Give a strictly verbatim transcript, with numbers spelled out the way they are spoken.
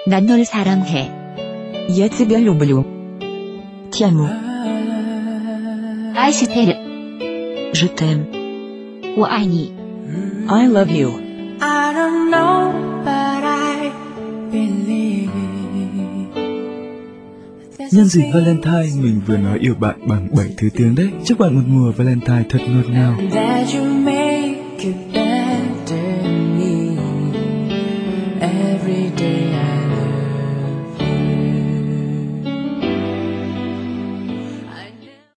난 널 사랑해. Я тебя люблю. Ti amo. 아이스테르. Je t'aime. 我爱你. I love you. I don't know, but I believe. Nhân dịp Valentine, mình vừa nói yêu bạn bằng bảy thứ tiếng đấy. Chúc bạn một mùa Valentine thật ngọt ngào. That you make it better me every day.